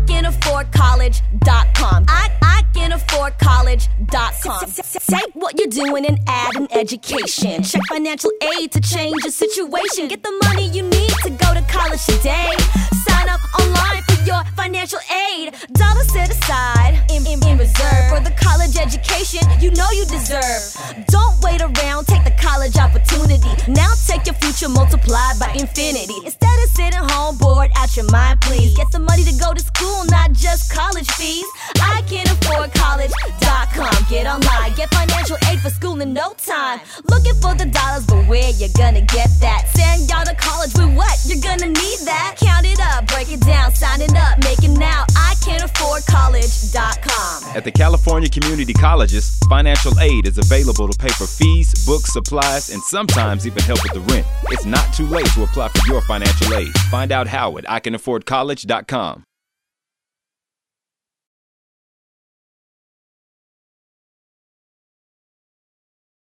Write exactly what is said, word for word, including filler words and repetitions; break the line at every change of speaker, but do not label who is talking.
can afford college dot com. I, I can afford college dot com. Take what you're doing and add an education. Check financial aid to change your situation. Get the money you need to go to college today. Sign up online for your financial aid. Dollars set aside in, in, in reserve for the college education you know you deserve. Don't wait around, take the college opportunity. Now take your future multiplied by infinity. Instead of sitting home bored out your mind, please get the money to go to school, not just college fees. I can afford college dot com. Get online, get financial aid for school in no time. Looking for the dollars, but where you gonna get that? Send y'all to college with what? You're gonna need that. Count it up, break it down, sign it up, make it now. I can afford college dot com.
At the California Community Colleges, financial aid is available to pay for fees, books, supplies, and sometimes even help with the rent. It's not too late to apply for your financial aid. Find out how at I can afford college dot com.